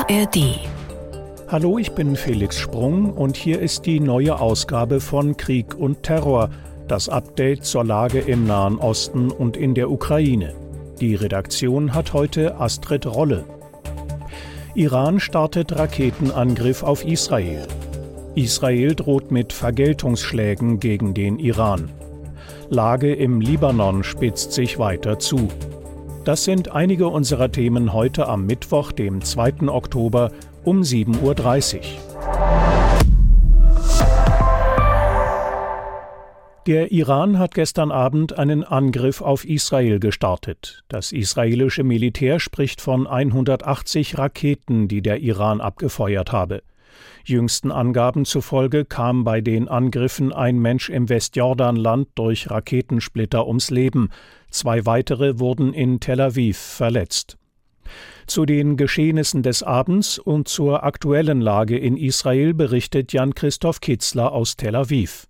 ARD. Hallo, ich bin Felix Sprung und hier ist die neue Ausgabe von Krieg und Terror, das Update zur Lage im Nahen Osten und in der Ukraine. Die Redaktion hat heute Astrid Rolle. Iran startet Raketenangriff auf Israel. Israel droht mit Vergeltungsschlägen gegen den Iran. Lage im Libanon spitzt sich weiter zu. Das sind einige unserer Themen heute am Mittwoch, dem 2. Oktober um 7:30 Uhr. Der Iran hat gestern Abend einen Angriff auf Israel gestartet. Das israelische Militär spricht von 180 Raketen, die der Iran abgefeuert habe. Jüngsten Angaben zufolge kam bei den Angriffen ein Mensch im Westjordanland durch Raketensplitter ums Leben. 2 weitere wurden in Tel Aviv verletzt. Zu den Geschehnissen des Abends und zur aktuellen Lage in Israel berichtet Jan-Christoph Kitzler aus Tel Aviv.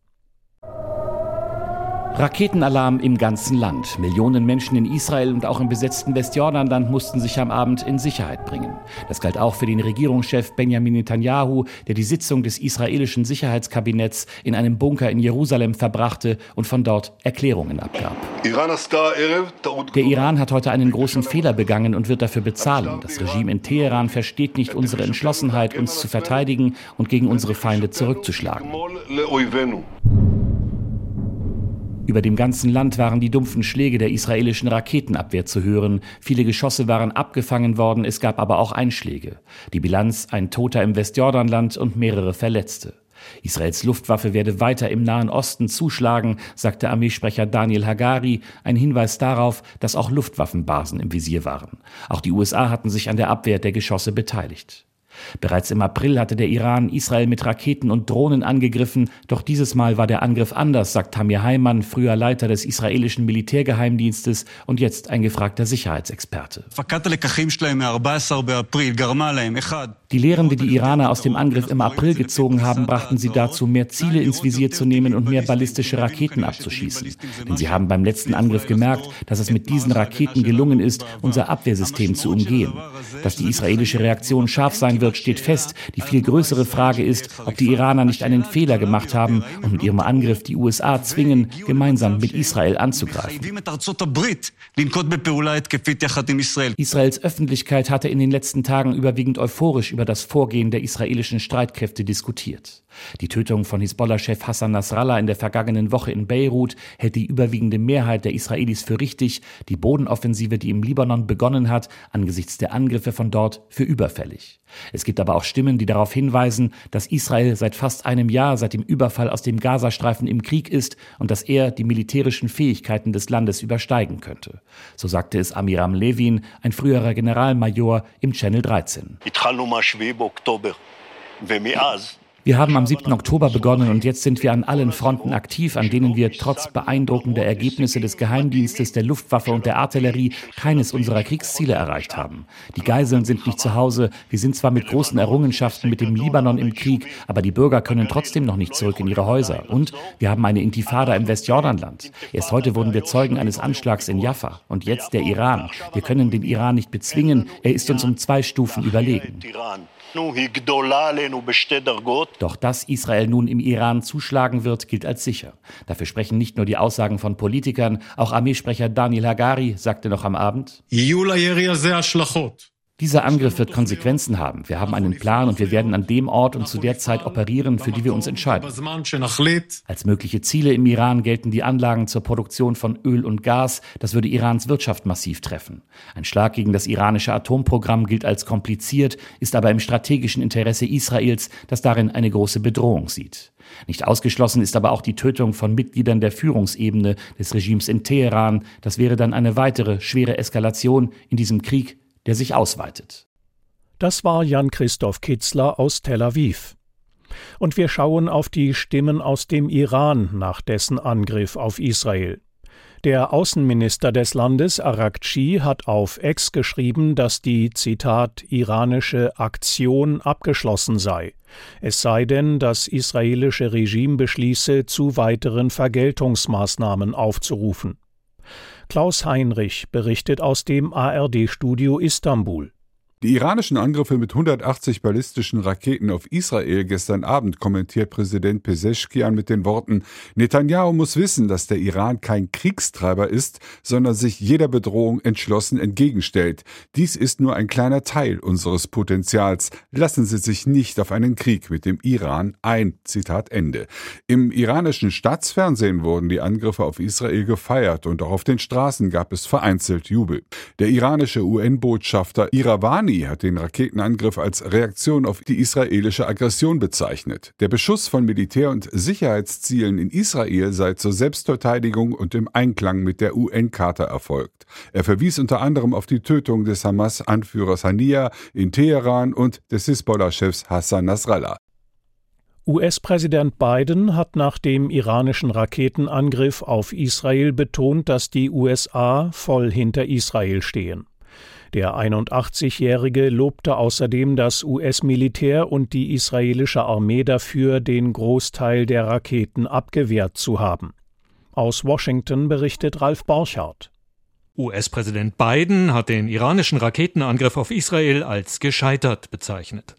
Raketenalarm im ganzen Land. Millionen Menschen in Israel und auch im besetzten Westjordanland mussten sich am Abend in Sicherheit bringen. Das galt auch für den Regierungschef Benjamin Netanyahu, der die Sitzung des israelischen Sicherheitskabinetts in einem Bunker in Jerusalem verbrachte und von dort Erklärungen abgab. Der Iran hat heute einen großen Fehler begangen und wird dafür bezahlen. Das Regime in Teheran versteht nicht unsere Entschlossenheit, uns zu verteidigen und gegen unsere Feinde zurückzuschlagen. Über dem ganzen Land waren die dumpfen Schläge der israelischen Raketenabwehr zu hören. Viele Geschosse waren abgefangen worden, es gab aber auch Einschläge. Die Bilanz: ein Toter im Westjordanland und mehrere Verletzte. Israels Luftwaffe werde weiter im Nahen Osten zuschlagen, sagte Armeesprecher Daniel Hagari, ein Hinweis darauf, dass auch Luftwaffenbasen im Visier waren. Auch die USA hatten sich an der Abwehr der Geschosse beteiligt. Bereits im April hatte der Iran Israel mit Raketen und Drohnen angegriffen, doch dieses Mal war der Angriff anders, sagt Tamir Haiman, früher Leiter des israelischen Militärgeheimdienstes und jetzt ein gefragter Sicherheitsexperte. Die Lehren, die die Iraner aus dem Angriff im April gezogen haben, brachten sie dazu, mehr Ziele ins Visier zu nehmen und mehr ballistische Raketen abzuschießen. Denn sie haben beim letzten Angriff gemerkt, dass es mit diesen Raketen gelungen ist, unser Abwehrsystem zu umgehen. Dass die israelische Reaktion scharf sein wird, steht fest. Die viel größere Frage ist, ob die Iraner nicht einen Fehler gemacht haben und mit ihrem Angriff die USA zwingen, gemeinsam mit Israel anzugreifen. Israels Öffentlichkeit hatte in den letzten Tagen überwiegend euphorisch über das Vorgehen der israelischen Streitkräfte diskutiert. Die Tötung von Hisbollah-Chef Hassan Nasrallah in der vergangenen Woche in Beirut hält die überwiegende Mehrheit der Israelis für richtig, die Bodenoffensive, die im Libanon begonnen hat, angesichts der Angriffe von dort für überfällig. Es gibt aber auch Stimmen, die darauf hinweisen, dass Israel seit fast einem Jahr seit dem Überfall aus dem Gazastreifen im Krieg ist und dass er die militärischen Fähigkeiten des Landes übersteigen könnte. So sagte es Amiram Levin, ein früherer Generalmajor im Channel 13. Wir haben am 7. Oktober begonnen und jetzt sind wir an allen Fronten aktiv, an denen wir trotz beeindruckender Ergebnisse des Geheimdienstes, der Luftwaffe und der Artillerie keines unserer Kriegsziele erreicht haben. Die Geiseln sind nicht zu Hause. Wir sind zwar mit großen Errungenschaften mit dem Libanon im Krieg, aber die Bürger können trotzdem noch nicht zurück in ihre Häuser. Und wir haben eine Intifada im Westjordanland. Erst heute wurden wir Zeugen eines Anschlags in Jaffa. Und jetzt der Iran. Wir können den Iran nicht bezwingen. Er ist uns um 2 Stufen überlegen. Doch dass Israel nun im Iran zuschlagen wird, gilt als sicher. Dafür sprechen nicht nur die Aussagen von Politikern, auch Armeesprecher Daniel Hagari sagte noch am Abend: Dieser Angriff wird Konsequenzen haben. Wir haben einen Plan und wir werden an dem Ort und zu der Zeit operieren, für die wir uns entscheiden. Als mögliche Ziele im Iran gelten die Anlagen zur Produktion von Öl und Gas. Das würde Irans Wirtschaft massiv treffen. Ein Schlag gegen das iranische Atomprogramm gilt als kompliziert, ist aber im strategischen Interesse Israels, das darin eine große Bedrohung sieht. Nicht ausgeschlossen ist aber auch die Tötung von Mitgliedern der Führungsebene des Regimes in Teheran. Das wäre dann eine weitere schwere Eskalation in diesem Krieg, der sich ausweitet. Das war Jan-Christoph Kitzler aus Tel Aviv. Und wir schauen auf die Stimmen aus dem Iran nach dessen Angriff auf Israel. Der Außenminister des Landes, Araghchi, hat auf X geschrieben, dass die, Zitat, iranische Aktion abgeschlossen sei. Es sei denn, das israelische Regime beschließe, zu weiteren Vergeltungsmaßnahmen aufzurufen. Klaus Heinrich berichtet aus dem ARD-Studio Istanbul. Die iranischen Angriffe mit 180 ballistischen Raketen auf Israel gestern Abend kommentiert Präsident Pezeshkian mit den Worten: Netanyahu muss wissen, dass der Iran kein Kriegstreiber ist, sondern sich jeder Bedrohung entschlossen entgegenstellt. Dies ist nur ein kleiner Teil unseres Potenzials. Lassen Sie sich nicht auf einen Krieg mit dem Iran ein. Zitat Ende. Im iranischen Staatsfernsehen wurden die Angriffe auf Israel gefeiert und auch auf den Straßen gab es vereinzelt Jubel. Der iranische UN-Botschafter Iravani hat den Raketenangriff als Reaktion auf die israelische Aggression bezeichnet. Der Beschuss von Militär- und Sicherheitszielen in Israel sei zur Selbstverteidigung und im Einklang mit der UN-Charta erfolgt. Er verwies unter anderem auf die Tötung des Hamas-Anführers Haniyeh in Teheran und des Hisbollah-Chefs Hassan Nasrallah. US-Präsident Biden hat nach dem iranischen Raketenangriff auf Israel betont, dass die USA voll hinter Israel stehen. Der 81-Jährige lobte außerdem das US-Militär und die israelische Armee dafür, den Großteil der Raketen abgewehrt zu haben. Aus Washington berichtet Ralf Borchardt. US-Präsident Biden hat den iranischen Raketenangriff auf Israel als gescheitert bezeichnet.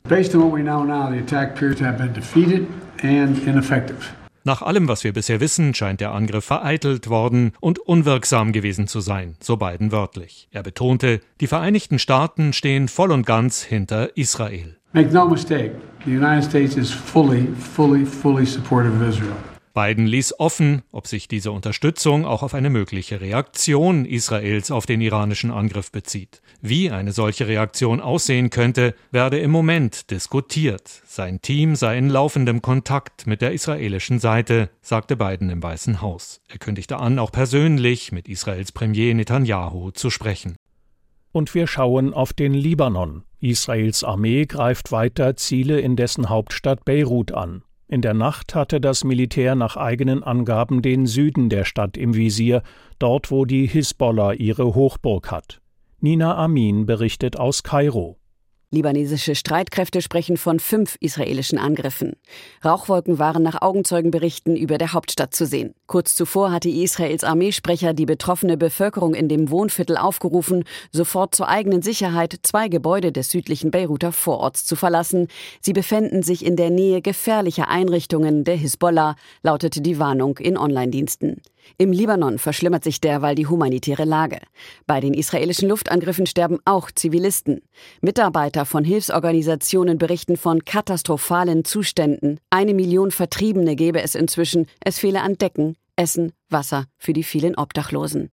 Nach allem, was wir bisher wissen, scheint der Angriff vereitelt worden und unwirksam gewesen zu sein, so Biden wörtlich. Er betonte, die Vereinigten Staaten stehen voll und ganz hinter Israel. Make no mistake, the United States is fully supportive of Israel. Biden ließ offen, ob sich diese Unterstützung auch auf eine mögliche Reaktion Israels auf den iranischen Angriff bezieht. Wie eine solche Reaktion aussehen könnte, werde im Moment diskutiert. Sein Team sei in laufendem Kontakt mit der israelischen Seite, sagte Biden im Weißen Haus. Er kündigte an, auch persönlich mit Israels Premier Netanyahu zu sprechen. Und wir schauen auf den Libanon. Israels Armee greift weiter Ziele in dessen Hauptstadt Beirut an. In der Nacht hatte das Militär nach eigenen Angaben den Süden der Stadt im Visier, dort wo die Hisbollah ihre Hochburg hat. Nina Amin berichtet aus Kairo. Libanesische Streitkräfte sprechen von 5 israelischen Angriffen. Rauchwolken waren nach Augenzeugenberichten über der Hauptstadt zu sehen. Kurz zuvor hatte Israels Armeesprecher die betroffene Bevölkerung in dem Wohnviertel aufgerufen, sofort zur eigenen Sicherheit 2 Gebäude des südlichen Beiruter Vororts zu verlassen. Sie befänden sich in der Nähe gefährlicher Einrichtungen der Hisbollah, lautete die Warnung in Online-Diensten. Im Libanon verschlimmert sich derweil die humanitäre Lage. Bei den israelischen Luftangriffen sterben auch Zivilisten. Mitarbeiter von Hilfsorganisationen berichten von katastrophalen Zuständen. 1 Million Vertriebene gebe es inzwischen. Es fehle an Decken, Essen, Wasser für die vielen Obdachlosen.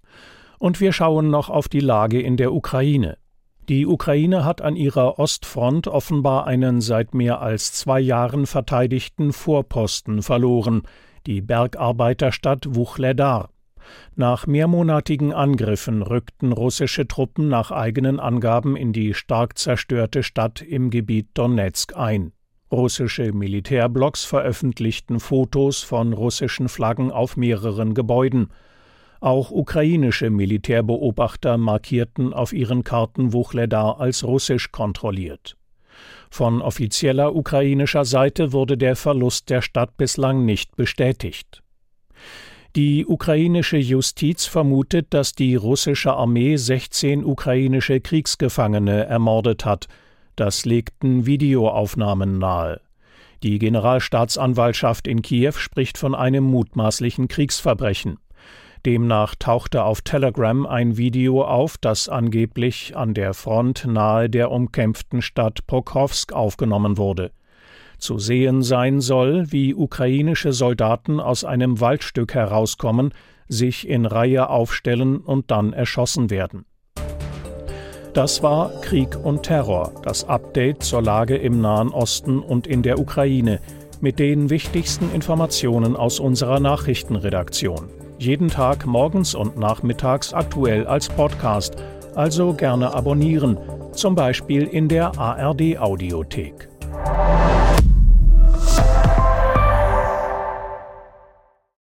Und wir schauen noch auf die Lage in der Ukraine. Die Ukraine hat an ihrer Ostfront offenbar einen seit mehr als 2 Jahren verteidigten Vorposten verloren, die Bergarbeiterstadt Wuchledar. Nach mehrmonatigen Angriffen rückten russische Truppen nach eigenen Angaben in die stark zerstörte Stadt im Gebiet Donezk ein. Russische Militärblocks veröffentlichten Fotos von russischen Flaggen auf mehreren Gebäuden. Auch ukrainische Militärbeobachter markierten auf ihren Karten Wuchledar als russisch kontrolliert. Von offizieller ukrainischer Seite wurde der Verlust der Stadt bislang nicht bestätigt. Die ukrainische Justiz vermutet, dass die russische Armee 16 ukrainische Kriegsgefangene ermordet hat. Das legten Videoaufnahmen nahe. Die Generalstaatsanwaltschaft in Kiew spricht von einem mutmaßlichen Kriegsverbrechen. Demnach tauchte auf Telegram ein Video auf, das angeblich an der Front nahe der umkämpften Stadt Pokrovsk aufgenommen wurde. Zu sehen sein soll, wie ukrainische Soldaten aus einem Waldstück herauskommen, sich in Reihe aufstellen und dann erschossen werden. Das war Krieg und Terror, das Update zur Lage im Nahen Osten und in der Ukraine, mit den wichtigsten Informationen aus unserer Nachrichtenredaktion. Jeden Tag morgens und nachmittags aktuell als Podcast, also gerne abonnieren, zum Beispiel in der ARD-Audiothek.